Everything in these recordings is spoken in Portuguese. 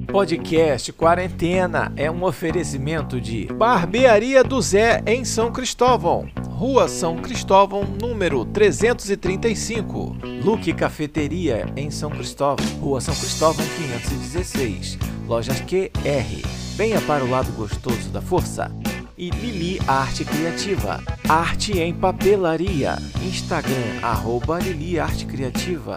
Podcast Quarentena é um oferecimento de Barbearia do Zé em São Cristóvão, Rua São Cristóvão, número 335. Luque Cafeteria em São Cristóvão, Rua São Cristóvão 516. Lojas QR. Venha para o lado gostoso da força. E Lili Arte Criativa, arte em papelaria. Instagram, @Lili Arte Criativa.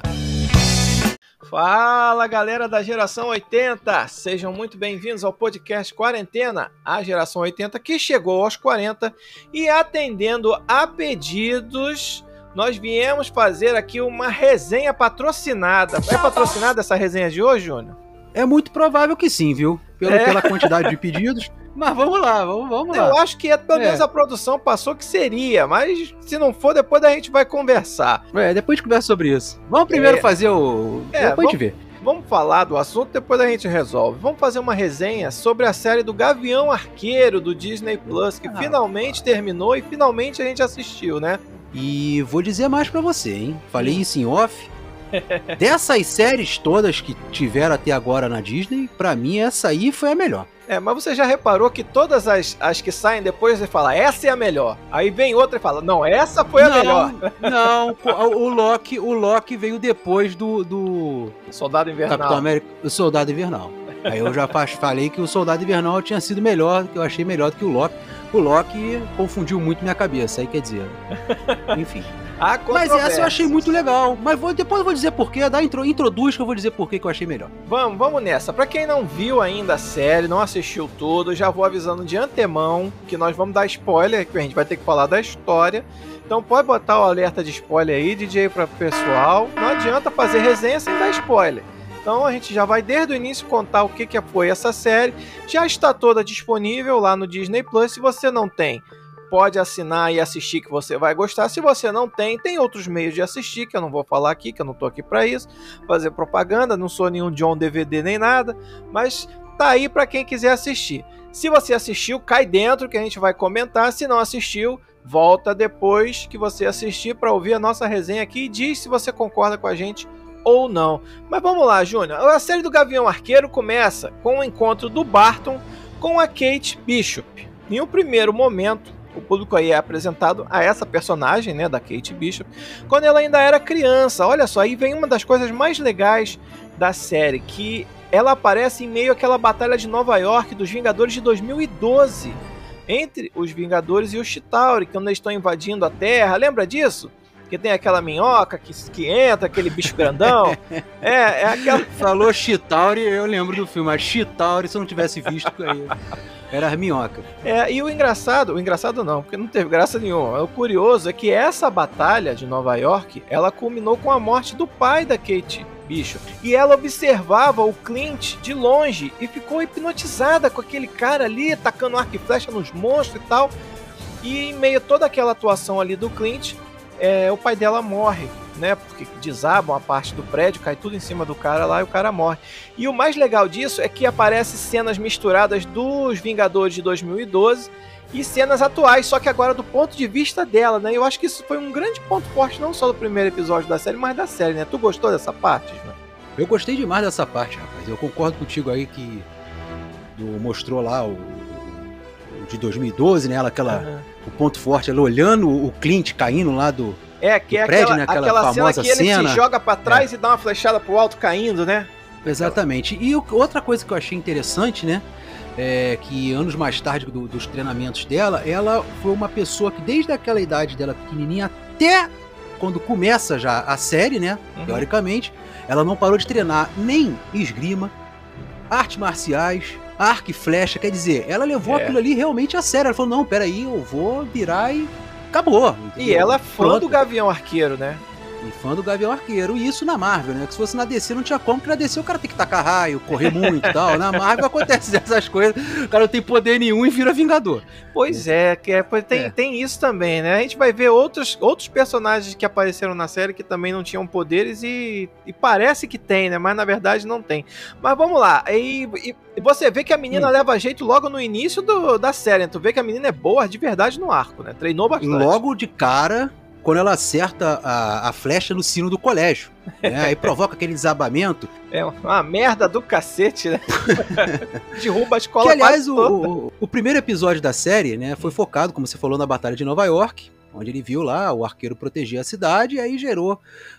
Fala, galera da Geração 80, sejam muito bem-vindos ao podcast Quarentena, a Geração 80 que chegou aos 40 e atendendo a pedidos, nós viemos fazer aqui uma resenha patrocinada. É patrocinada essa resenha de hoje, Júnior? É muito provável que sim, viu? Pela quantidade de pedidos. Mas vamos lá, vamos lá. Eu acho que pelo menos a produção passou que seria, mas se não for, depois a gente vai conversar. Depois a gente conversa sobre isso. Vamos primeiro fazer o... depois a gente vê. Vamos falar do assunto, depois a gente resolve. Vamos fazer uma resenha sobre a série do Gavião Arqueiro do Disney Plus, que finalmente terminou e finalmente a gente assistiu, né? E vou dizer mais pra você, hein? Falei isso em off. Dessas séries todas que tiveram até agora na Disney, pra mim essa aí foi a melhor. Mas você já reparou que todas as que saem depois você fala, essa é a melhor. Aí vem outra e fala, não, essa foi a melhor. Não, o Loki veio depois do Soldado Invernal. Capitão América, o Soldado Invernal. Aí eu já falei que o Soldado Invernal tinha sido melhor, que eu achei melhor do que o Loki. O Loki confundiu muito minha cabeça, aí quer dizer. Enfim. Mas essa eu achei muito legal. Mas depois eu vou dizer porquê. Introduz que eu vou dizer porquê que eu achei melhor. Vamos nessa. Pra quem não viu ainda a série, não assistiu tudo, já vou avisando de antemão que nós vamos dar spoiler, que a gente vai ter que falar da história. Então pode botar o alerta de spoiler aí, DJ, pra pessoal. Não adianta fazer resenha sem dar spoiler. Então a gente já vai desde o início contar o que foi essa série. Já está toda disponível lá no Disney Plus. Se você não tem, pode assinar e assistir que você vai gostar. Se você não tem, tem outros meios de assistir, que eu não vou falar aqui, que eu não tô aqui para isso, fazer propaganda, não sou nenhum John DVD nem nada, mas tá aí para quem quiser assistir. Se você assistiu, cai dentro que a gente vai comentar. Se não assistiu, volta depois que você assistir para ouvir a nossa resenha aqui e diz se você concorda com a gente ou não. Mas vamos lá, Júnior. A série do Gavião Arqueiro começa com o encontro do Barton com a Kate Bishop. Em um primeiro momento, o público aí é apresentado a essa personagem, né, da Kate Bishop, quando ela ainda era criança. Olha só, aí vem uma das coisas mais legais da série, que ela aparece em meio àquela batalha de Nova York dos Vingadores de 2012, entre os Vingadores e os Chitauri, quando eles estão invadindo a Terra. Lembra disso? Que tem aquela minhoca que entra, aquele bicho grandão. É aquela... Falou Chitauri, eu lembro do filme. Mas Chitauri, se eu não tivesse visto, aí era as minhocas. E o engraçado não, porque não teve graça nenhuma. O curioso é que essa batalha de Nova York, ela culminou com a morte do pai da Kate Bishop. E ela observava o Clint de longe e ficou hipnotizada com aquele cara ali, tacando arco e flecha nos monstros e tal. E em meio a toda aquela atuação ali do Clint, o pai dela morre, né? Porque desabam a parte do prédio, cai tudo em cima do cara lá e o cara morre. E o mais legal disso é que aparecem cenas misturadas dos Vingadores de 2012 e cenas atuais, só que agora do ponto de vista dela, né? Eu acho que isso foi um grande ponto forte, não só do primeiro episódio da série, mas da série, né? Tu gostou dessa parte, né? Eu gostei demais dessa parte, rapaz. Eu concordo contigo aí que mostrou lá o de 2012, né? O ponto forte, ela olhando o Clint caindo lá do prédio, né? Aquela famosa cena que ele se joga pra trás e dá uma flechada pro alto caindo, né? Exatamente. E outra coisa que eu achei interessante, né? É que anos mais tarde dos treinamentos dela, ela foi uma pessoa que desde aquela idade dela pequenininha até quando começa já a série, né? Teoricamente, ela não parou de treinar nem esgrima, artes marciais, arco e flecha. Quer dizer, ela levou aquilo ali realmente a sério. Ela falou, não, peraí, eu vou virar e acabou. Entendeu? E ela é fã do Gavião Arqueiro, né? E fã do Gavião Arqueiro. E isso na Marvel, né? Que se fosse na DC não tinha como, porque na DC o cara tem que tacar raio, correr muito e tal. Na Marvel acontece essas coisas, o cara não tem poder nenhum e vira Vingador. Pois tem isso também, né? A gente vai ver outros personagens que apareceram na série que também não tinham poderes e parece que tem, né? Mas na verdade não tem. Mas vamos lá. E você vê que a menina leva jeito logo no início da série. Tu vê que a menina é boa de verdade no arco, né? Treinou bastante. Logo de cara, quando ela acerta a flecha no sino do colégio. Né? Aí provoca aquele desabamento. É uma merda do cacete, né? Derruba a escola. Que, aliás, o primeiro episódio da série, né, foi focado, como você falou, na Batalha de Nova York, onde ele viu lá o arqueiro proteger a cidade, e aí gerou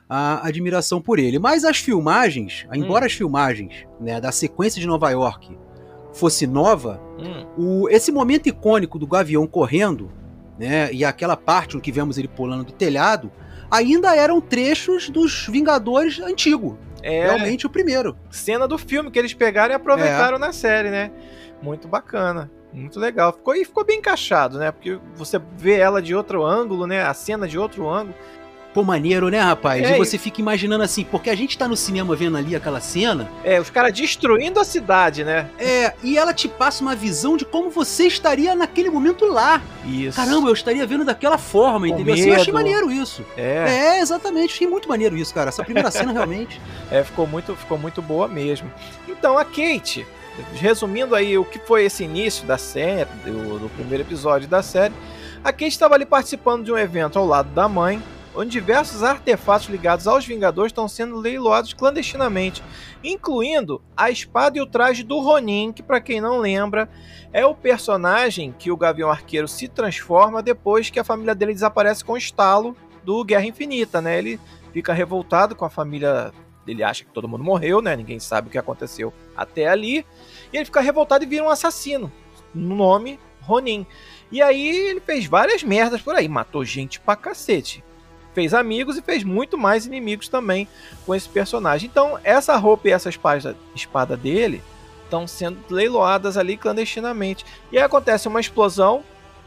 a admiração por ele. Mas as filmagens, embora as filmagens, né, da sequência de Nova York fosse nova, esse momento icônico do Gavião correndo, né, e aquela parte em que vemos ele pulando do telhado, ainda eram trechos dos Vingadores antigo. Realmente o primeiro. Cena do filme que eles pegaram e aproveitaram na série, né? Muito bacana. Muito legal. Ficou bem encaixado, né? Porque você vê ela de outro ângulo, né? A cena de outro ângulo. Pô, maneiro, né, rapaz? E você fica imaginando assim, porque a gente tá no cinema vendo ali aquela cena... os caras destruindo a cidade, né? E ela te passa uma visão de como você estaria naquele momento lá. Isso. Caramba, eu estaria vendo daquela forma, entendeu? Assim, eu achei maneiro isso. Exatamente, achei muito maneiro isso, cara. Essa primeira cena, realmente... ficou muito boa mesmo. Então, a Kate, resumindo aí o que foi esse início da série, do primeiro episódio da série, a Kate estava ali participando de um evento ao lado da mãe, onde diversos artefatos ligados aos Vingadores estão sendo leiloados clandestinamente, incluindo a espada e o traje do Ronin, que, para quem não lembra, é o personagem que o Gavião Arqueiro se transforma depois que a família dele desaparece com o estalo do Guerra Infinita, né? Ele fica revoltado com a família, ele acha que todo mundo morreu, né? Ninguém sabe o que aconteceu até ali, e ele fica revoltado e vira um assassino, no nome Ronin. E aí ele fez várias merdas por aí, matou gente pra cacete. Fez amigos e fez muito mais inimigos também com esse personagem. Então, essa roupa e essa espada dele estão sendo leiloadas ali clandestinamente. E aí acontece uma explosão.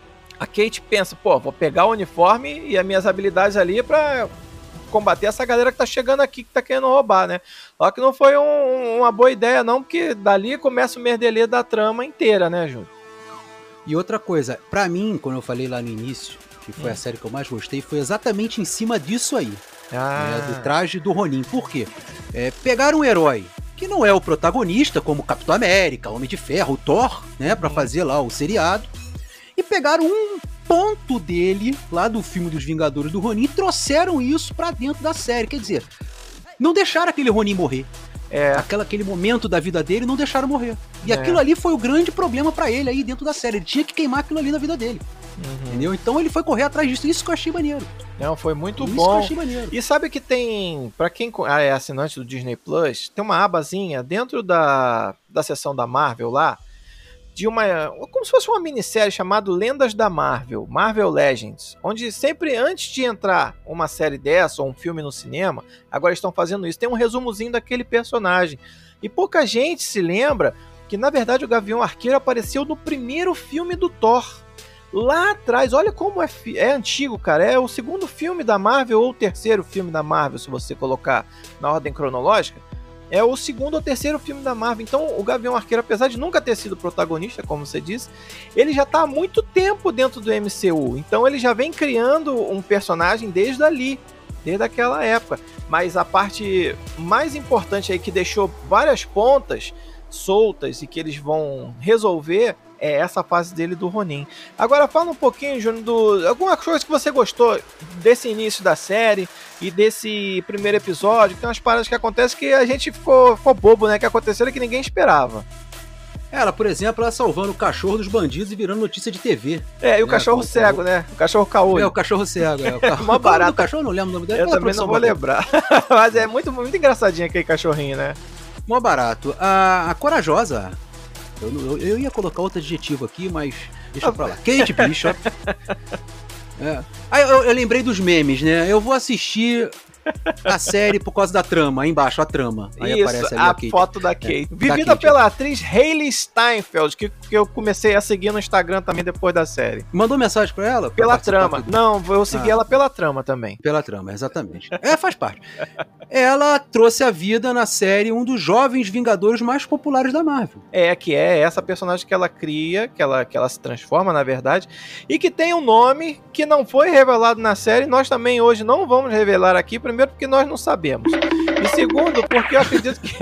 A Kate pensa, vou pegar o uniforme e as minhas habilidades ali pra combater essa galera que tá chegando aqui, que tá querendo roubar, né? Só que não foi uma boa ideia não, porque dali começa o merdelê da trama inteira, né, Júlio? E outra coisa, pra mim, quando eu falei lá no início, que foi a série que eu mais gostei, foi exatamente em cima disso aí, do traje do Ronin. Por quê? Pegaram um herói que não é o protagonista, como Capitão América, Homem de Ferro, o Thor, né, pra fazer lá o seriado, e pegaram um ponto dele, lá do filme dos Vingadores do Ronin, e trouxeram isso pra dentro da série. Quer dizer, não deixaram aquele Ronin morrer. Aquele momento da vida dele, não deixaram morrer. E aquilo ali foi o grande problema pra ele aí dentro da série. Ele tinha que queimar aquilo ali na vida dele. Entendeu? Então ele foi correr atrás disso. Isso que eu achei maneiro. Não, foi muito isso bom. Que eu achei maneiro. E sabe que tem, pra quem é assinante do Disney Plus, tem uma abazinha dentro da seção da Marvel lá, de como se fosse uma minissérie chamada Lendas da Marvel, Marvel Legends, onde sempre antes de entrar uma série dessa ou um filme no cinema, agora estão fazendo isso, tem um resumozinho daquele personagem. E pouca gente se lembra que, na verdade, o Gavião Arqueiro apareceu no primeiro filme do Thor. Lá atrás, olha como é antigo, cara. É o segundo filme da Marvel ou o terceiro filme da Marvel, se você colocar na ordem cronológica. É o segundo ou terceiro filme da Marvel. Então o Gavião Arqueiro, apesar de nunca ter sido protagonista, como você disse, ele já está há muito tempo dentro do MCU. Então ele já vem criando um personagem desde ali, desde aquela época. Mas a parte mais importante aí, que deixou várias pontas soltas e que eles vão resolver, é essa fase dele do Ronin. Agora fala um pouquinho, Júnior, alguma coisa que você gostou desse início da série e desse primeiro episódio. Tem umas paradas que acontecem que a gente ficou bobo, né? Que aconteceram que ninguém esperava. Ela, por exemplo, ela salvando o cachorro dos bandidos e virando notícia de TV. E o cachorro cego, né? O cachorro caolho. O cachorro cego. Mó barato. O cachorro, não lembro o nome dele. Eu também não vou lembrar. Mas é muito, muito engraçadinho aquele cachorrinho, né? Mó barato. A Corajosa... Eu ia colocar outro adjetivo aqui, mas deixa pra lá. Kate Bishop. Aí eu lembrei dos memes, né? Eu vou assistir a série por causa da trama, aí embaixo, a trama. Aí isso, aparece ali a Kate. foto da Kate. Vivida pela atriz Hailey Steinfeld, que eu comecei a seguir no Instagram também depois da série. Mandou mensagem pra ela? Pela trama. Não, eu segui ela pela trama também. Pela trama, exatamente. Faz parte. Ela trouxe à vida na série um dos jovens Vingadores mais populares da Marvel. Que é essa personagem que ela cria, que ela se transforma, na verdade, e que tem um nome que não foi revelado na série. Nós também hoje não vamos revelar aqui, primeiro porque nós não sabemos. E segundo, porque eu acredito que...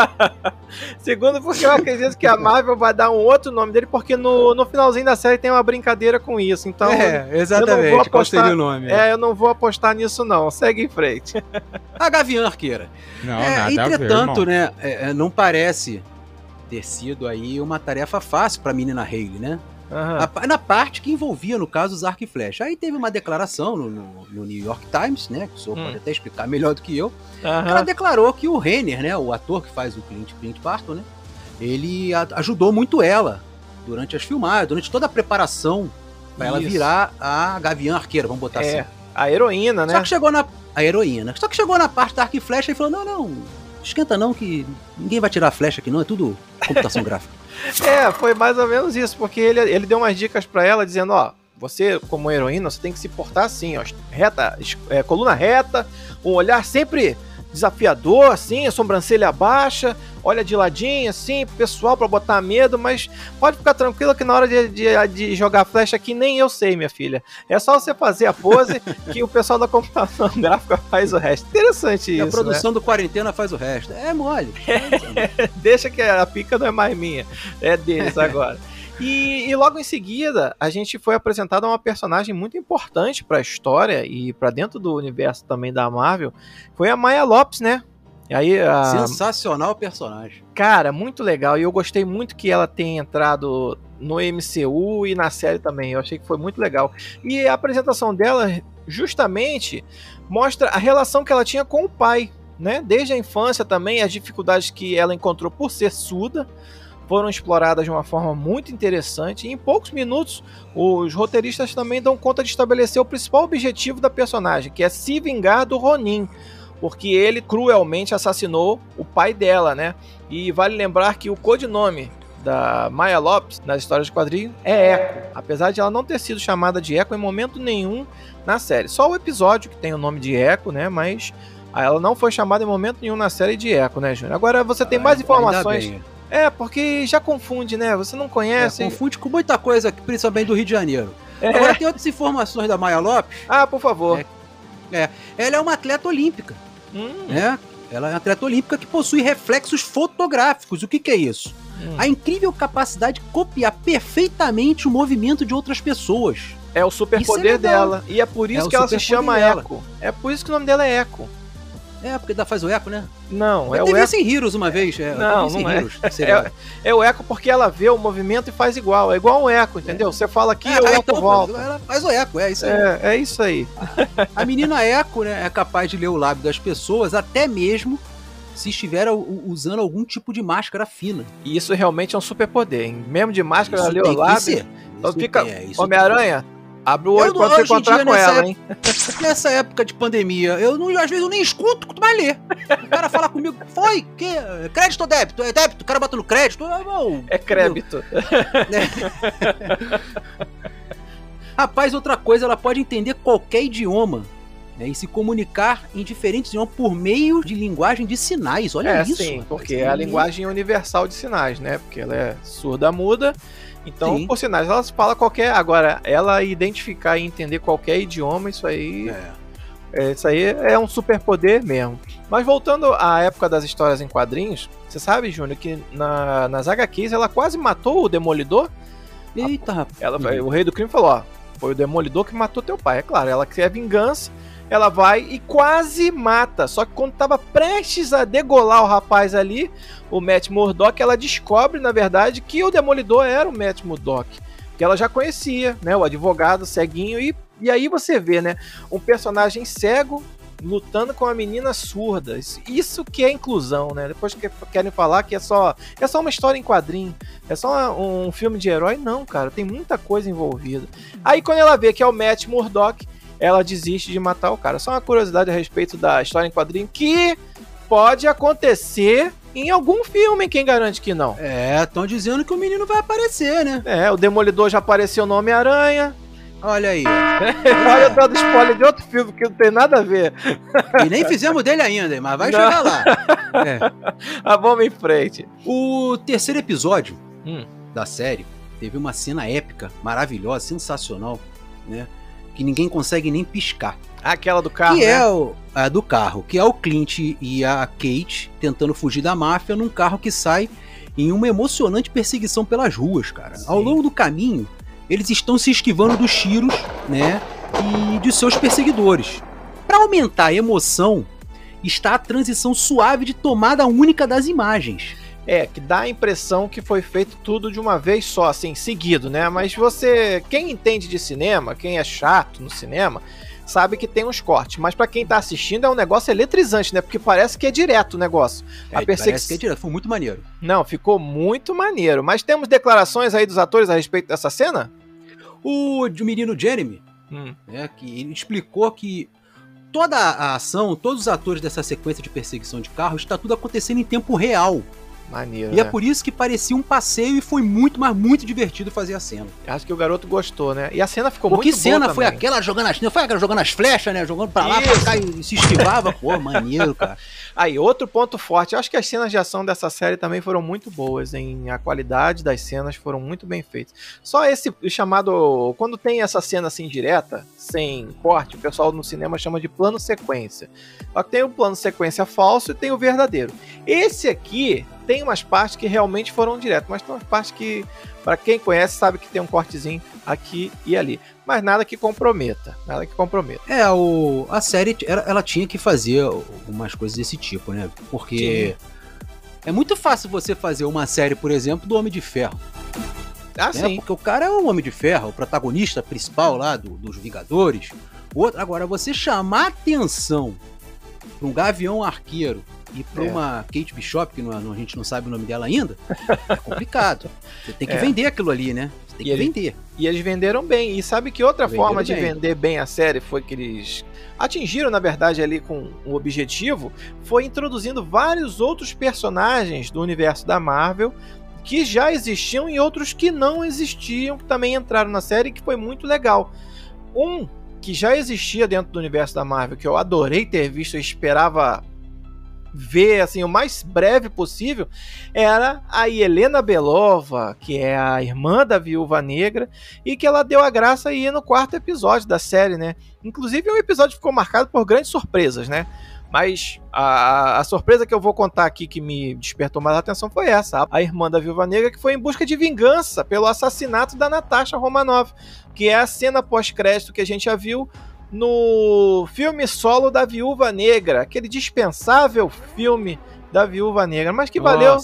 Segundo, porque eu acredito que a Marvel vai dar um outro nome dele, porque no finalzinho da série tem uma brincadeira com isso. Então, exatamente. eu não vou apostar, qual seria o nome? eu não vou apostar nisso, não. Segue em frente. A Gavião Arqueira. Não, nada entretanto, a ver, né, não parece ter sido aí uma tarefa fácil pra menina Hayley, né? Uhum. Na parte que envolvia, no caso, os arco e flecha. Aí teve uma declaração no New York Times, né? Que o senhor pode até explicar melhor do que eu. Ela declarou que o Renner, né? O ator que faz o Clint Barton, né? Ele ajudou muito ela durante as filmagens, durante toda a preparação pra ela virar a Gavião Arqueira, vamos botar assim. A heroína, né? Só que chegou a heroína. Só que chegou na parte da arco e flecha e falou, não, esquenta não que ninguém vai tirar a flecha aqui não, é tudo computação gráfica. Foi mais ou menos isso, porque ele deu umas dicas pra ela, dizendo, ó, você, como heroína, você tem que se portar assim, ó, coluna reta, um olhar sempre desafiador, assim, a sobrancelha baixa, olha de ladinho, assim, pro pessoal, pra botar medo, mas pode ficar tranquila que na hora de jogar flecha aqui, nem eu sei, minha filha. É só você fazer a pose que o pessoal da computação gráfica faz o resto. Interessante isso, a produção do Quarentena faz o resto. É mole. Deixa que a pica não é mais minha, é deles agora. E logo em seguida, a gente foi apresentado a uma personagem muito importante para a história e para dentro do universo também da Marvel, foi a Maya Lopes, né? E aí, sensacional personagem. Cara, muito legal. E eu gostei muito que ela tenha entrado no MCU e na série também. Eu achei que foi muito legal. E a apresentação dela, justamente, mostra a relação que ela tinha com o pai, né? Desde a infância também, as dificuldades que ela encontrou por ser surda, foram exploradas de uma forma muito interessante e em poucos minutos os roteiristas também dão conta de estabelecer o principal objetivo da personagem, que é se vingar do Ronin, porque ele cruelmente assassinou o pai dela, né? E vale lembrar que o codinome da Maya Lopes nas histórias de quadrinhos é Echo, apesar de ela não ter sido chamada de Echo em momento nenhum na série. Só o episódio que tem o nome de Echo, né? Mas ela não foi chamada em momento nenhum na série de Echo, né, Júnior? Agora você tem mais informações... porque já confunde, né? Você não conhece. Confunde com muita coisa, principalmente do Rio de Janeiro. Agora tem outras informações da Maya Lopes. Por favor. Ela é uma atleta olímpica. Né? Ela é uma atleta olímpica que possui reflexos fotográficos. O que é isso? A incrível capacidade de copiar perfeitamente o movimento de outras pessoas. É o superpoder dela. E é por isso que ela se chama Echo. É por isso que o nome dela é Echo. Porque faz o Echo, né? Não, é o Echo. Teve Heroes uma vez. Não é o Echo porque ela vê o movimento e faz igual. É igual um Echo, entendeu? Você fala aqui e o Echo então, volta. Ela faz o Echo, é isso aí. É isso aí. A menina Echo, né, é capaz de ler o lábio das pessoas, até mesmo se estiver usando algum tipo de máscara fina. E isso realmente é um superpoder, hein? Mesmo de máscara, ela lê o lábio. Então fica Homem-Aranha. Abre o olho quando você encontrar com ela, hein? Nessa época de pandemia, às vezes eu nem escuto o que tu vai ler. O cara fala comigo, que? Crédito ou débito? É débito, o cara bota no crédito. É crédito. Rapaz, outra coisa, ela pode entender qualquer idioma, né, e se comunicar em diferentes idiomas por meio de linguagem de sinais. Olha isso. Sim, porque é a linguagem universal de sinais, né? Porque ela é surda-muda. Então, por sinais, ela fala qualquer... Agora, ela identificar e entender qualquer idioma, isso aí é um superpoder mesmo. Mas voltando à época das histórias em quadrinhos, você sabe, Júnior, que nas HQs ela quase matou o Demolidor? Eita, rapaz. O Rei do Crime falou, foi o Demolidor que matou teu pai. É claro, ela quer vingança, ela vai e quase mata. Só que quando tava prestes a degolar o rapaz ali, o Matt Murdock, ela descobre, na verdade, que o Demolidor era o Matt Murdock, que ela já conhecia, né, o advogado ceguinho, e aí você vê, né, um personagem cego lutando com uma menina surda. Isso que é inclusão, né? Depois que querem falar que é só uma história em quadrinho, é só um filme de herói, não, cara, tem muita coisa envolvida. Aí quando ela vê que é o Matt Murdock, ela desiste de matar o cara. Só uma curiosidade a respeito da história em quadrinho que pode acontecer em algum filme, quem garante que não? Estão dizendo que o menino vai aparecer, né? O Demolidor já apareceu no Homem-Aranha. Olha aí. Olha, eu tô dando spoiler de outro filme que não tem nada a ver. E nem fizemos dele ainda, mas vai chegar lá. Vamos em frente. O terceiro episódio da série teve uma cena épica, maravilhosa, sensacional, né? Que ninguém consegue nem piscar. Aquela do carro, que né? é a do carro, que é o Clint e a Kate tentando fugir da máfia num carro que sai em uma emocionante perseguição pelas ruas, cara. Sim. Ao longo do caminho, eles estão se esquivando dos tiros, né, e de seus perseguidores. Para aumentar a emoção, está a transição suave de tomada única das imagens. Que dá a impressão que foi feito tudo de uma vez só, assim, seguido, né? Mas quem entende de cinema, quem é chato no cinema, sabe que tem uns cortes. Mas pra quem tá assistindo é um negócio eletrizante, né? Porque parece que é direto o negócio. Parece que é direto, foi muito maneiro. Não, ficou muito maneiro. Mas temos declarações aí dos atores a respeito dessa cena? O menino Jeremy, né, que ele explicou que toda a ação, todos os atores dessa sequência de perseguição de carro, está tudo acontecendo em tempo real. Maneiro, e é por isso que parecia um passeio e foi muito, mas muito divertido fazer a cena. Acho que o garoto gostou, né? E a cena ficou muito boa. Que cena foi aquela jogando as flechas, né? Jogando pra lá, pra cá e se esquivava. Pô, maneiro, cara. Aí, outro ponto forte. Eu acho que as cenas de ação dessa série também foram muito boas, hein? A qualidade das cenas foram muito bem feitas. Só esse chamado... Quando tem essa cena assim direta, sem corte, o pessoal no cinema chama de plano sequência. Só que tem o plano sequência falso e tem o verdadeiro. Esse aqui... Tem umas partes que realmente foram direto, mas tem umas partes que, para quem conhece, sabe que tem um cortezinho aqui e ali. Mas nada que comprometa, A série, ela tinha que fazer umas coisas desse tipo, né? Porque é muito fácil você fazer uma série, por exemplo, do Homem de Ferro. Sim. Porque o cara é o Homem de Ferro, o protagonista principal lá dos Vingadores. Agora, você chamar atenção para um Gavião Arqueiro e pra uma Kate Bishop, que a gente não sabe o nome dela ainda, é complicado. Você tem que vender aquilo ali, né? Você tem que vender. E eles venderam bem. E sabe que outra forma de vender bem a série foi que eles atingiram, na verdade, ali com o objetivo, foi introduzindo vários outros personagens do universo da Marvel que já existiam e outros que não existiam, que também entraram na série, que foi muito legal. Um que já existia dentro do universo da Marvel, que eu adorei ter visto, eu esperava ver assim o mais breve possível, era a Helena Belova, que é a irmã da Viúva Negra, e que ela deu a graça aí no 4º episódio da série, né? Inclusive o episódio ficou marcado por grandes surpresas, né? Mas a surpresa que eu vou contar aqui que me despertou mais atenção foi essa. A irmã da Viúva Negra que foi em busca de vingança pelo assassinato da Natasha Romanoff, que é a cena pós-crédito que a gente já viu no filme solo da Viúva Negra, aquele dispensável filme da Viúva Negra, mas que valeu.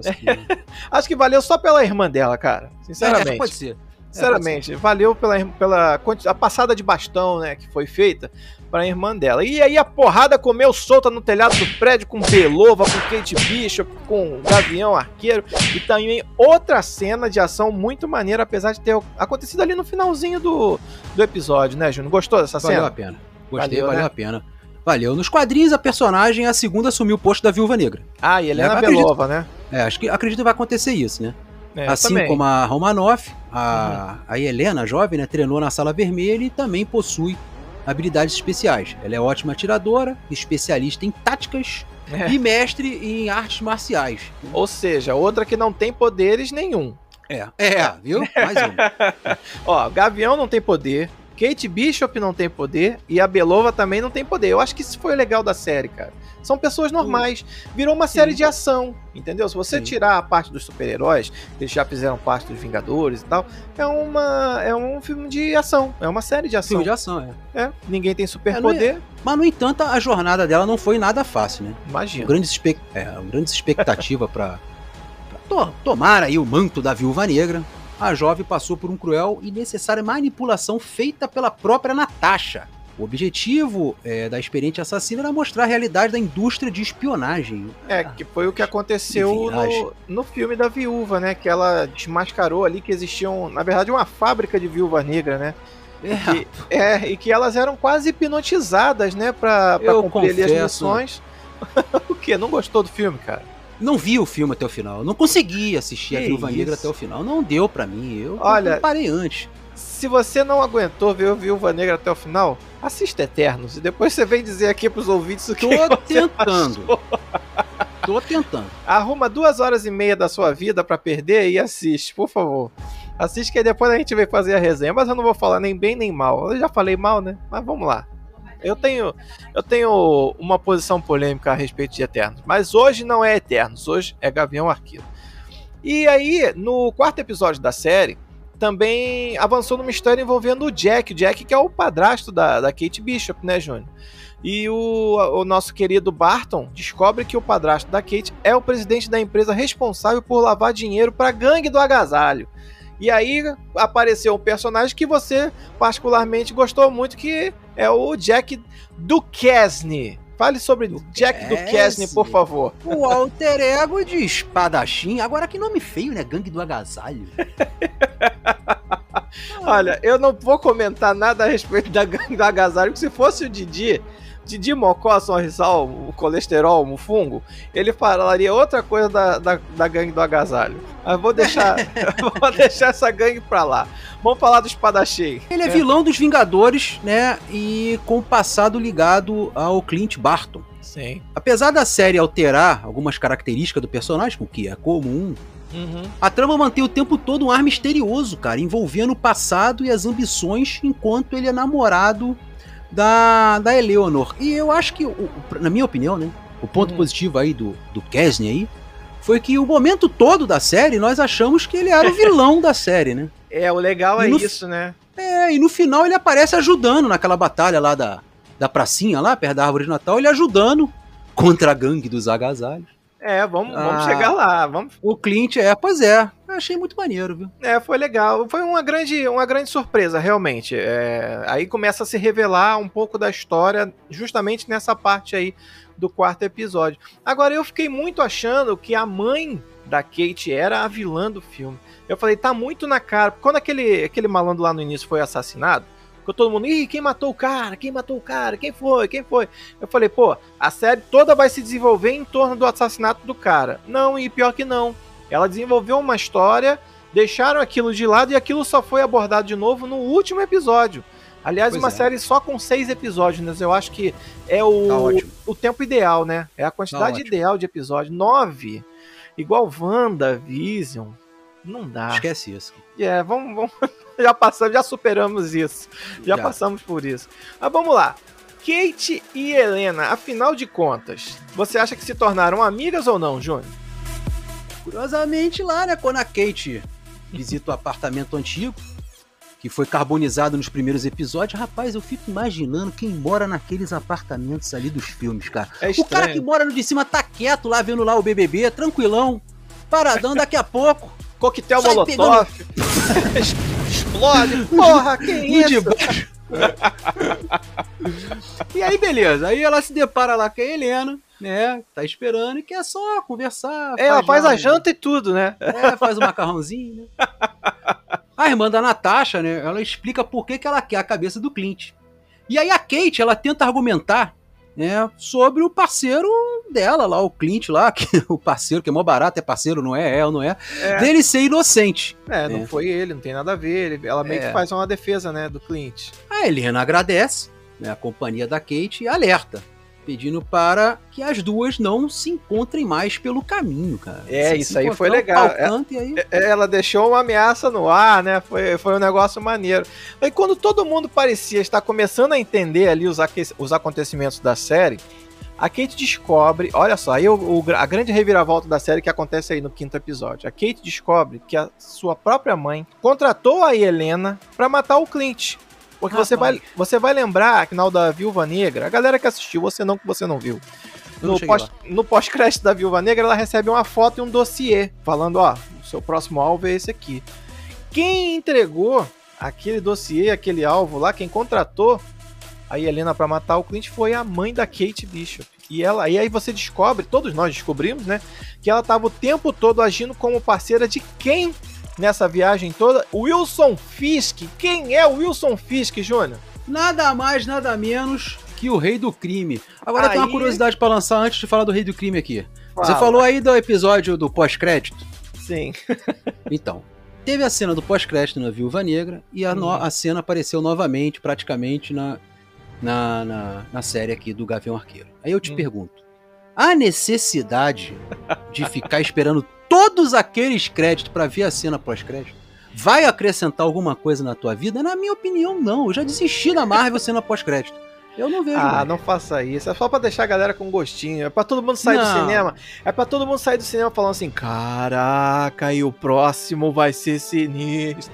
Acho que valeu só pela irmã dela, cara. Sinceramente. Pode ser. Sinceramente, valeu pela a passada de bastão, né, que foi feita para a irmã dela. E aí a porrada comeu solta no telhado do prédio com Belova, com Kate Bishop, com Gavião Arqueiro, e também outra cena de ação muito maneira, apesar de ter acontecido ali no finalzinho do episódio, né, Júnior? Gostou dessa cena? Valeu a pena. Gostei, valeu a pena. Valeu. Nos quadrinhos, a personagem, a segunda, assumiu o posto da Viúva Negra. E Helena Belova, né? Acredito que vai acontecer isso, né? Assim também. como a Romanoff, a Helena, a jovem, né, treinou na Sala Vermelha e também possui habilidades especiais. Ela é ótima atiradora, especialista em táticas e mestre em artes marciais. Ou seja, outra que não tem poderes nenhum. Viu? Mais uma. Ó, Gavião não tem poder, Kate Bishop não tem poder e a Belova também não tem poder. Eu acho que isso foi o legal da série, cara. São pessoas normais. Virou uma série de ação, entendeu? Se você tirar a parte dos super-heróis, eles já fizeram parte dos Vingadores e tal, é um filme de ação. É uma série de ação. Filme de ação, ninguém tem superpoder. Mas, no entanto, a jornada dela não foi nada fácil, né? Imagina. Grandes expectativa pra tomar aí o manto da Viúva Negra. A jovem passou por um cruel e necessária manipulação feita pela própria Natasha. O objetivo da experiente assassina era mostrar a realidade da indústria de espionagem. Que foi o que aconteceu no filme da Viúva, né? Que ela desmascarou ali que existiam, na verdade, uma fábrica de Viúva Negra, né? E que elas eram quase hipnotizadas, né? Pra cumprir ali as missões. O quê? Não gostou do filme, cara? Não vi o filme até o final. Não consegui assistir a Viúva Negra até o final. Não deu pra mim. Eu parei antes. Se você não aguentou ver o Viúva Negra até o final, assista Eternos. E depois você vem dizer aqui pros ouvintes o que Tô tentando. Arruma 2h30 da sua vida pra perder e assiste, por favor. Assiste que aí depois a gente vai fazer a resenha. Mas eu não vou falar nem bem nem mal. Eu já falei mal, né? Mas vamos lá. Eu tenho uma posição polêmica a respeito de Eternos, mas hoje não é Eternos, hoje é Gavião Arqueiro. E aí, no quarto episódio da série, também avançou numa história envolvendo o Jack que é o padrasto da Kate Bishop, né, Júnior? E o nosso querido Barton descobre que o padrasto da Kate é o presidente da empresa responsável por lavar dinheiro para a gangue do agasalho. E aí apareceu um personagem que você particularmente gostou muito, que é o Jack Duquesne. Fale sobre Jack Duquesne, por favor. O alter ego de espadachim. Agora que nome feio, né? Gangue do agasalho. Olha, eu não vou comentar nada a respeito da gangue do agasalho, porque se fosse o Didi Mocó, Sorrisal, o colesterol, o fungo, ele falaria outra coisa da gangue do agasalho. Mas vou deixar essa gangue pra lá. Vamos falar do espadachim. Ele é vilão dos Vingadores, né? E com o passado ligado ao Clint Barton. Sim. Apesar da série alterar algumas características do personagem, o que é comum, a trama mantém o tempo todo um ar misterioso, cara, envolvendo o passado e as ambições enquanto ele é namorado da Eleanor. E eu acho que, na minha opinião, né, o ponto positivo aí do Kesney aí foi que o momento todo da série nós achamos que ele era o vilão da série, né? É, o legal é isso, né? É, e no final ele aparece ajudando naquela batalha lá da pracinha lá, perto da árvore de Natal, ele ajudando contra a gangue dos agasalhos. É, vamos chegar lá. O Clint, pois é. Eu achei muito maneiro, viu? É, foi legal. Foi uma grande surpresa, realmente. Aí começa a se revelar um pouco da história, justamente nessa parte aí do quarto episódio. Agora, eu fiquei muito achando que a mãe da Kate era a vilã do filme. Eu falei, tá muito na cara. Quando aquele malandro lá no início foi assassinado, ficou todo mundo, quem matou o cara? Quem matou o cara? Quem foi? Eu falei, pô, a série toda vai se desenvolver em torno do assassinato do cara. Não, e pior que não. Ela desenvolveu uma história, deixaram aquilo de lado e aquilo só foi abordado de novo no último episódio. Aliás, série só com 6 episódios, né? Eu acho que é o tempo ideal, né? É a quantidade ideal de episódios. 9. Igual WandaVision. Não dá. Esquece isso. Vamos já superamos isso. Já passamos por isso. Mas vamos lá. Kate e Helena, afinal de contas, você acha que se tornaram amigas ou não, Júnior? Curiosamente lá, né, quando a Kate visita o apartamento antigo, que foi carbonizado nos primeiros episódios, rapaz, eu fico imaginando quem mora naqueles apartamentos ali dos filmes, cara. O cara que mora no de cima tá quieto lá, vendo lá o BBB, tranquilão, paradão, daqui a pouco coquetel molotov. Explode. Porra, que isso? E aí, beleza. Aí ela se depara lá com a Helena, né? Tá esperando e quer só conversar. Ela faz a janta e tudo, né? Faz o macarrãozinho, né? A irmã da Natasha, né? Ela explica por que ela quer a cabeça do Clint. E aí a Kate, ela tenta argumentar, né, sobre o parceiro dela lá, o Clint lá, que o parceiro, que é mó barato, é parceiro, não é ou não é, dele ser inocente. Não foi ele, não tem nada a ver, ela meio que faz uma defesa, né, do Clint. A Helena agradece, né, a companhia da Kate e alerta, pedindo para que as duas não se encontrem mais pelo caminho, cara. Isso aí foi legal. Ela deixou uma ameaça no ar, né? Foi um negócio maneiro. Aí quando todo mundo parecia estar começando a entender ali os acontecimentos da série, a Kate descobre, olha só, aí a grande reviravolta da série que acontece aí no quinto episódio. A Kate descobre que a sua própria mãe contratou a Helena para matar o Clint. Porque você vai lembrar, afinal, da Viúva Negra, a galera que assistiu, você não viu. No pós-crédito da Viúva Negra, ela recebe uma foto e um dossiê, falando, o seu próximo alvo é esse aqui. Quem entregou aquele dossiê, aquele alvo lá, quem contratou a Helena pra matar o Clint foi a mãe da Kate Bishop. E aí você descobre, todos nós descobrimos, né, que ela tava o tempo todo agindo como parceira de quem nessa viagem toda? Wilson Fisk. Quem é o Wilson Fisk, Júnior? Nada mais, nada menos que o Rei do Crime. Agora tem uma curiosidade pra lançar antes de falar do Rei do Crime aqui. Você falou aí do episódio do pós-crédito? Sim. Então, teve a cena do pós-crédito na Viúva Negra e a cena apareceu novamente, praticamente, na série aqui do Gavião Arqueiro. Aí eu te pergunto, há necessidade de ficar esperando todos aqueles créditos pra ver a cena pós-crédito? Vai acrescentar alguma coisa na tua vida? Na minha opinião, não. Eu já desisti da Marvel cena pós-crédito. Eu não vejo Ah, mais. não faça isso. É só pra deixar a galera com gostinho. É pra todo mundo sair do Não. cinema. É pra todo mundo sair do cinema falando assim: caraca, e o próximo vai ser sinistro.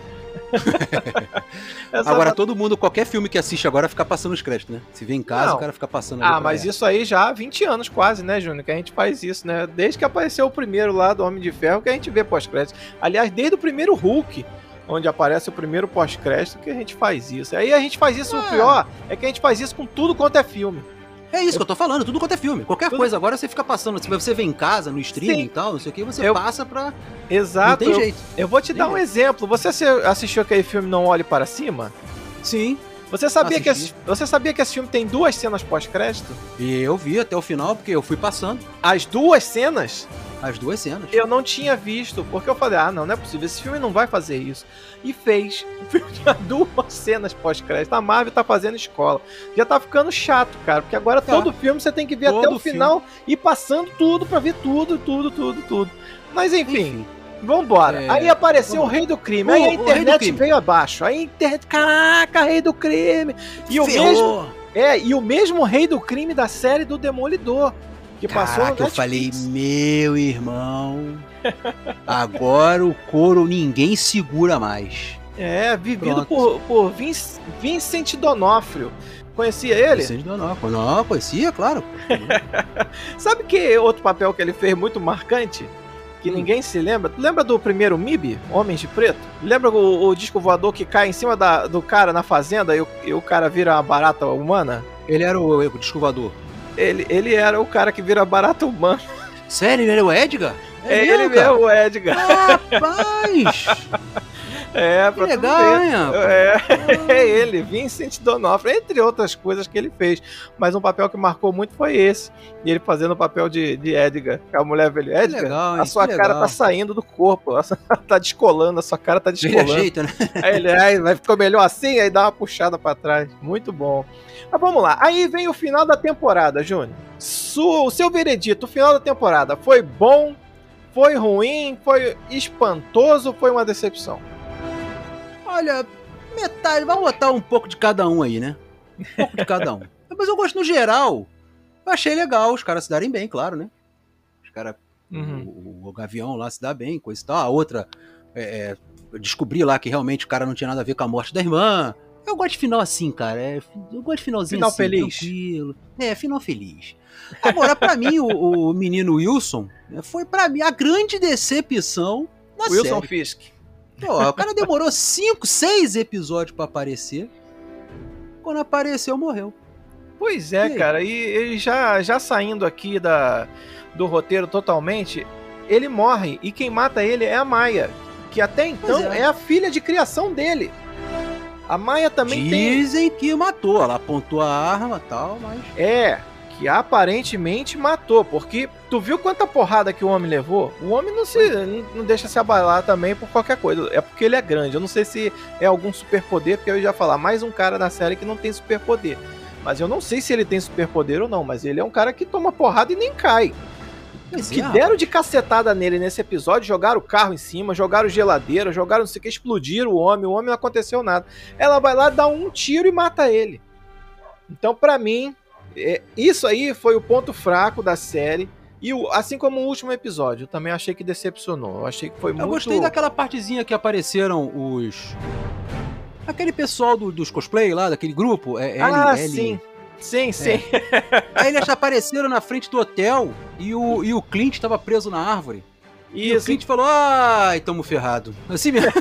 É só Agora, pra- todo mundo, qualquer filme que assiste agora, fica passando os créditos, né? Se vê em casa, Não. o cara fica passando ali Ah, pra mas ver. isso aí já há 20 anos quase, né, Júnior? Que a gente faz isso, né? Desde que apareceu o primeiro lá do Homem de Ferro, que a gente vê pós-crédito. Aliás, desde o primeiro Hulk, onde aparece o primeiro pós-crédito, que a gente faz isso. Aí a gente faz isso, o pior é que a gente faz isso com tudo quanto é filme. É isso que eu tô falando, tudo quanto é filme. Qualquer Tudo- coisa agora você fica passando. Se você vê em casa, no streaming Sim. e tal, não sei o que, você Eu- passa pra. Exato. Não tem jeito. Eu vou te Tem dar um jeito. exemplo. Você assistiu aquele filme Não Olhe Para Cima? Sim. Você sabia, Assisti. você sabia que esse filme tem 2 cenas pós-crédito? E eu vi até o final, porque eu fui passando As 2 cenas as 2 cenas. eu não tinha visto, porque eu falei, não é possível, esse filme não vai fazer isso. E fez. O filme tinha 2 cenas pós-crédito. A Marvel tá fazendo escola. Já tá ficando chato, cara, porque agora Tá. todo filme você tem que ver até Todo o final e passando tudo pra ver tudo. Mas enfim. Vambora. É, Aí apareceu o vamos lá. Rei do Crime. O Aí a Rei do internet Crime. veio abaixo. Aí a internet, caraca, Rei do Crime. E o Ferrou. mesmo Rei do Crime da série do Demolidor. Que passou no Caraca, eu falei, Netflix. meu irmão. Agora o couro ninguém segura mais. É, vivido Pronto. por Vincent D'Onofrio. Conhecia ele? Vicente Donofrio. Não, conhecia, claro. Sabe que outro papel que ele fez muito marcante? Que ninguém se lembra? Tu lembra do primeiro MIB, Homens de Preto? Lembra o disco voador que cai em cima do cara na fazenda e o cara vira uma barata humana? Ele era o descovador. Ele era o cara que vira barata humana. Sério, ele era o Edgar? É ele cara? mesmo, o Edgar. Rapaz! É, Que pra tu legal, ver. hein? rapaz? É ele, Vincent D'Onofrio, entre outras coisas que ele fez. Mas um papel que marcou muito foi esse. E ele fazendo o papel de Edgar. A mulher velho, Edgar, legal, hein? a sua Que cara legal. tá saindo do corpo. Tá descolando, a sua cara tá Ele descolando. ajeita, né? Aí ele, vai ficar melhor assim, aí dá uma puxada pra trás. Muito bom. Mas vamos lá. Aí vem o final da temporada, Júnior. O seu veredito, o final da temporada, foi bom? Foi ruim? Foi espantoso? Foi uma decepção? Olha, metade, vamos botar um pouco de cada um aí, né? Um pouco de cada um. Mas eu gosto no geral. Eu achei legal os caras se darem bem, claro, né? Os caras, o Gavião lá se dá bem, coisa e tal. A outra, eu descobri lá que realmente o cara não tinha nada a ver com a morte da irmã. Eu gosto de final assim, cara. Eu gosto de finalzinho Final assim, feliz. tranquilo. Final feliz. Agora, pra mim, o menino Wilson foi pra mim a grande decepção da Wilson série. Fisk. Pô, o cara demorou 5, 6 episódios pra aparecer. Quando apareceu, morreu. Pois E é, aí? cara. E já saindo aqui do roteiro totalmente, ele morre. E quem mata ele é a Maia. Que até então Pois é. é a filha de criação dele. A Maia também tem... Dizem que matou. Ela apontou a arma e tal, mas... Que aparentemente matou, porque tu viu quanta porrada que o homem levou? O homem não deixa se abalar também por qualquer coisa, é porque ele é grande. Eu não sei se é algum superpoder, porque eu ia falar, mais um cara na série que não tem superpoder. Mas eu não sei se ele tem superpoder ou não, mas ele é um cara que toma porrada e nem cai. Pois Que é, deram de cacetada nele nesse episódio, jogaram o carro em cima, jogaram geladeira, jogaram não sei o que, explodiram o homem não aconteceu nada. Ela vai lá, dá um tiro e mata ele. Então, pra mim, isso aí foi o ponto fraco da série. E assim como o último episódio, eu também achei que decepcionou. Eu achei que foi muito... Eu gostei daquela partezinha que apareceram aquele pessoal dos cosplay lá, daquele grupo. Sim. Sim. Aí eles apareceram na frente do hotel e o Clint tava preso na árvore. E o Clint falou, ai, tamo ferrado. Assim mesmo.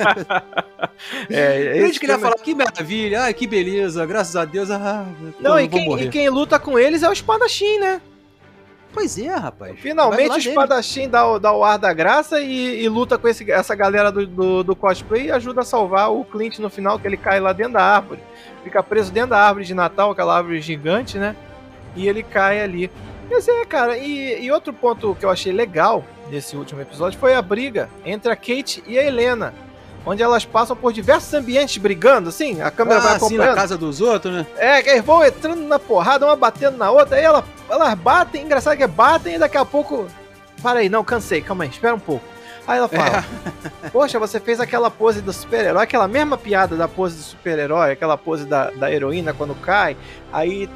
O Clint queria falar, que maravilha, ai, que beleza, graças a Deus. Não, e quem luta com eles é o espadachim, né? Pois é, rapaz. Finalmente o espadachim dá o ar da graça e luta com essa galera do cosplay e ajuda a salvar o Clint no final, que ele cai lá dentro da árvore. Fica preso dentro da árvore de Natal, aquela árvore gigante, né? E ele cai ali. Pois é, cara, e outro ponto que eu achei legal desse último episódio foi a briga entre a Kate e a Helena, onde elas passam por diversos ambientes brigando, assim, a câmera vai acompanhando. Assim, na casa dos outros, né? Que eles vão entrando na porrada, uma batendo na outra, aí elas batem, engraçado que batem e daqui a pouco... Para aí, não, cansei, calma aí, espera um pouco. Aí ela fala, poxa, você fez aquela pose do super-herói, aquela mesma piada da pose do super-herói, aquela pose da heroína quando cai, aí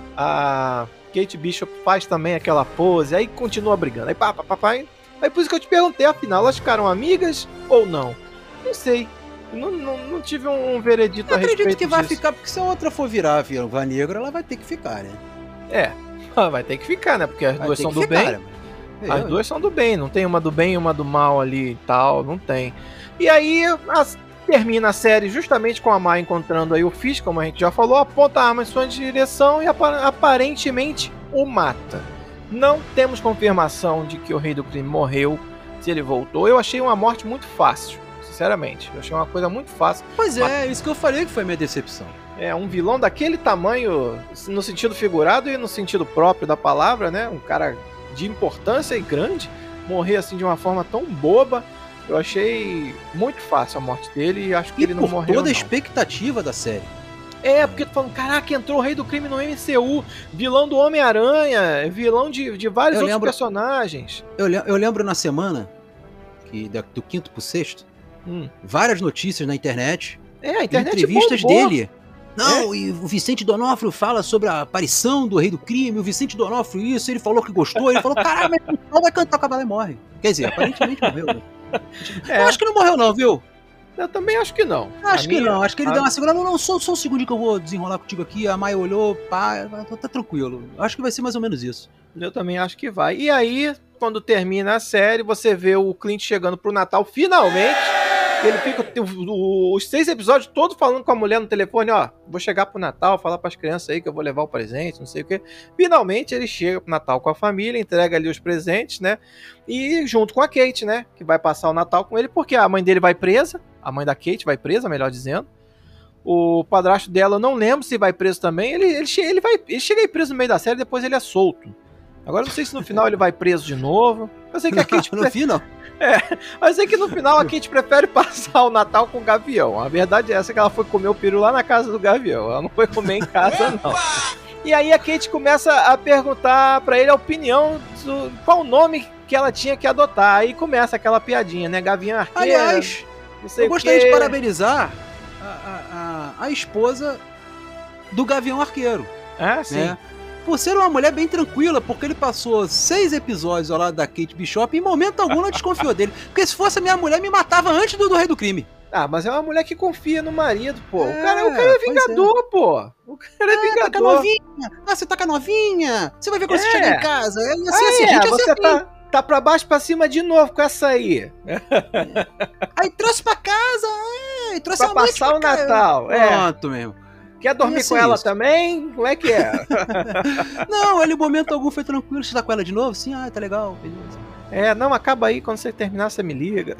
a Kate Bishop faz também aquela pose, aí continua brigando, aí papai. Aí por isso que eu te perguntei, afinal, elas ficaram amigas ou não? Não sei. Não tive um veredito a respeito disso. Eu acredito que vai ficar, porque se a outra for virar a Viúva Negra, ela vai ter que ficar, né? Vai ter que ficar, né? Porque as duas são do bem. As duas são do bem, não tem uma do bem e uma do mal ali e tal, não tem. E aí termina a série justamente com a Mai encontrando aí o Fisk, como a gente já falou, aponta a arma em sua direção e aparentemente o mata. Não temos confirmação de que o Rei do Crime morreu, se ele voltou. Eu achei uma morte muito fácil, sinceramente. Eu achei uma coisa muito fácil. Pois é, isso que eu falei que foi minha decepção. Um vilão daquele tamanho, no sentido figurado e no sentido próprio da palavra, né? Um cara de importância e grande, morrer assim de uma forma tão boba. Eu achei muito fácil a morte dele e acho que ele não morreu. Por toda a expectativa da série. Porque tu falando, caraca, entrou o Rei do Crime no MCU, vilão do Homem-Aranha, vilão de vários outros personagens. Eu lembro na semana, que do 5º pro 6º, várias notícias na internet, a internet entrevistas dele. Não, e o Vicente D'Onofrio fala sobre a aparição do Rei do Crime, o Vicente D'Onofrio isso, ele falou que gostou, ele falou, caralho, mas não vai cantar o cavalo e morre. Quer dizer, aparentemente morreu, né? Eu acho que não morreu não, viu? Eu também acho que não. Acho que ele deu uma segurada, não, só um segundinho que eu vou desenrolar contigo aqui, a Maia olhou, pá, tá tranquilo. Acho que vai ser mais ou menos isso. Eu também acho que vai. E aí, quando termina a série, você vê o Clint chegando pro Natal, finalmente. Ele fica os 6 episódios todos falando com a mulher no telefone, vou chegar pro Natal, falar pras crianças aí que eu vou levar o presente, não sei o quê. Finalmente ele chega pro Natal com a família, entrega ali os presentes, né? E junto com a Kate, né? Que vai passar o Natal com ele, porque a mãe dele vai presa, a mãe da Kate vai presa, melhor dizendo. O padrasto dela, eu não lembro se vai preso também, ele chega aí preso no meio da série, depois ele é solto. Agora eu não sei se no final ele vai preso de novo. Eu sei que a Kate... No final? Mas eu sei que no final a Kate prefere passar o Natal com o Gavião. A verdade é essa, que ela foi comer o peru lá na casa do Gavião. Ela não foi comer em casa, não. E aí a Kate começa a perguntar pra ele a opinião, qual o nome que ela tinha que adotar. Aí começa aquela piadinha, né? Gavião Arqueiro. Aliás, eu gostaria de parabenizar a esposa do Gavião Arqueiro. Sim. Né? Por ser uma mulher bem tranquila, porque ele passou 6 episódios ao lado da Kate Bishop e em momento algum não desconfiou dele. Porque se fosse a minha mulher, me matava antes do Rei do Crime. Mas é uma mulher que confia no marido, pô. O cara é vingador, pô. O cara é vingador. Tá novinha. Você tá com a novinha. Você vai ver quando você chegar em casa. Você tá pra baixo, pra cima de novo com essa aí. Aí trouxe pra casa. Trouxe pra passar o Natal. Pronto, mesmo. Quer dormir com ela também? Como é que é? Não, ele, em momento algum, foi tranquilo. Você tá com ela de novo? Sim, tá legal, beleza. Não, acaba aí, quando você terminar, você me liga.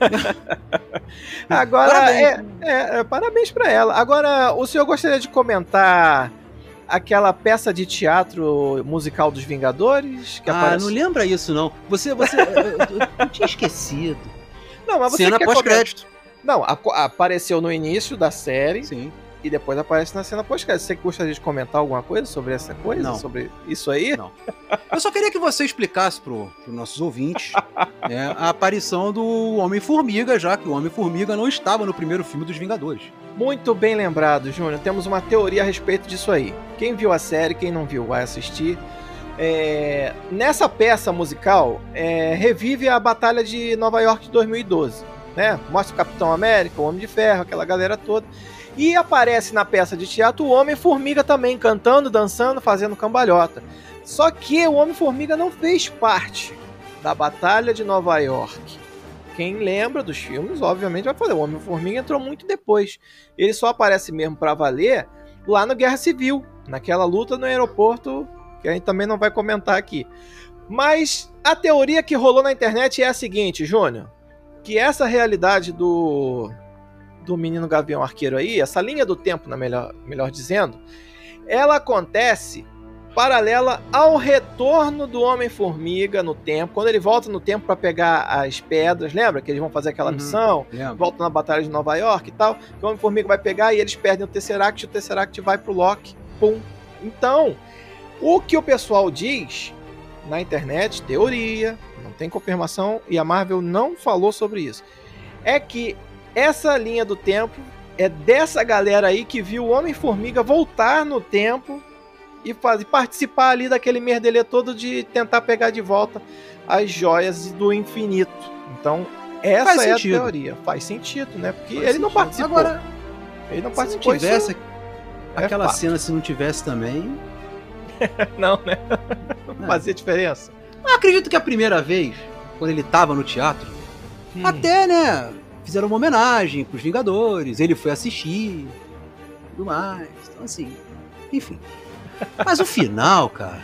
Agora, parabéns pra ela. Agora, o senhor gostaria de comentar aquela peça de teatro musical dos Vingadores? Que aparece... não lembra isso, não. Eu tinha esquecido. Não, mas você cena pós-crédito. Não, apareceu no início da série. Sim. E depois aparece na cena pós-crédito. Você gostaria de comentar alguma coisa sobre essa coisa? Não. Sobre isso aí? Não. Eu só queria que você explicasse pros nossos ouvintes a aparição do Homem-Formiga, já que o Homem-Formiga não estava no primeiro filme dos Vingadores. Muito bem lembrado, Júnior. Temos uma teoria a respeito disso aí. Quem viu a série, quem não viu, vai assistir. Nessa peça musical, revive a Batalha de Nova York de 2012. Né? Mostra o Capitão América, o Homem de Ferro, aquela galera toda. E aparece na peça de teatro o Homem-Formiga também, cantando, dançando, fazendo cambalhota. Só que o Homem-Formiga não fez parte da Batalha de Nova York. Quem lembra dos filmes, obviamente, vai falar. O Homem-Formiga entrou muito depois. Ele só aparece mesmo pra valer lá no Guerra Civil, naquela luta no aeroporto, que a gente também não vai comentar aqui. Mas a teoria que rolou na internet é a seguinte, Júnior, que essa realidade do menino Gavião Arqueiro aí, essa linha do tempo, melhor dizendo, ela acontece paralela ao retorno do Homem-Formiga no tempo, quando ele volta no tempo para pegar as pedras, lembra que eles vão fazer aquela missão, voltam na Batalha de Nova York e tal, o Homem-Formiga vai pegar e eles perdem o Tesseract vai pro Loki, pum. Então, o que o pessoal diz, na internet, teoria, não tem confirmação, e a Marvel não falou sobre isso, é que essa linha do tempo é dessa galera aí que viu o Homem-Formiga voltar no tempo e participar ali daquele merdelê todo de tentar pegar de volta as joias do infinito. Então, essa é a teoria. Faz sentido, né? Porque ele não participou. Agora, ele não participou. Se não tivesse aquela cena, se não tivesse também... Não, né? Não fazia diferença. Eu acredito que a primeira vez, quando ele tava no teatro, até, né, fizeram uma homenagem pros Vingadores, ele foi assistir, tudo mais. Então, assim, enfim. Mas o final, cara...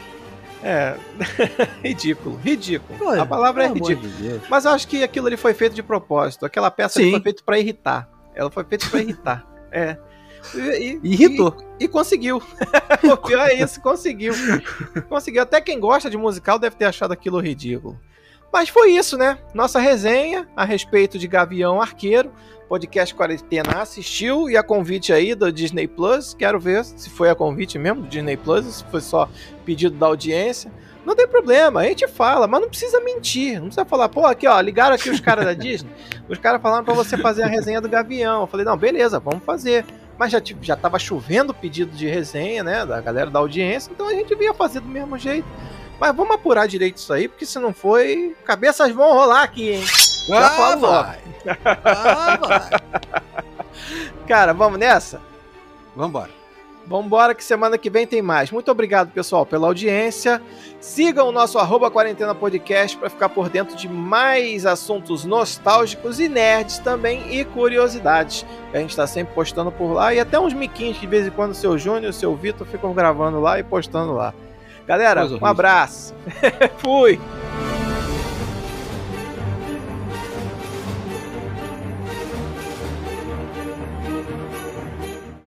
ridículo. Pô, a palavra é ridículo. Mas eu acho que aquilo ali foi feito de propósito. Aquela peça foi feita pra irritar. Ela foi feita pra irritar. Irritou. E conseguiu. O pior é isso, conseguiu. Até quem gosta de musical deve ter achado aquilo ridículo. Mas foi isso, né? Nossa resenha a respeito de Gavião Arqueiro. Podcast Quarentena assistiu, e a convite aí do Disney Plus. Quero ver se foi a convite mesmo do Disney Plus, se foi só pedido da audiência. Não tem problema, a gente fala, mas não precisa mentir. Não precisa falar, pô, aqui ó, ligaram aqui os caras da Disney. Os caras falaram pra você fazer a resenha do Gavião. Eu falei, não, beleza, vamos fazer. Mas já tava chovendo pedido de resenha, né, da galera da audiência, então a gente vinha fazer do mesmo jeito. Mas vamos apurar direito isso aí, porque se não foi, cabeças vão rolar aqui, hein? Já falo logo. Vai. Cara, vamos nessa? Vambora, que semana que vem tem mais. Muito obrigado, pessoal, pela audiência. Sigam o nosso @Quarentena Podcast para ficar por dentro de mais assuntos nostálgicos e nerds também, e curiosidades. A gente está sempre postando por lá, e até uns miquinhos que de vez em quando o seu Júnior e o seu Vitor ficam gravando lá e postando lá. Galera, um abraço. Fui!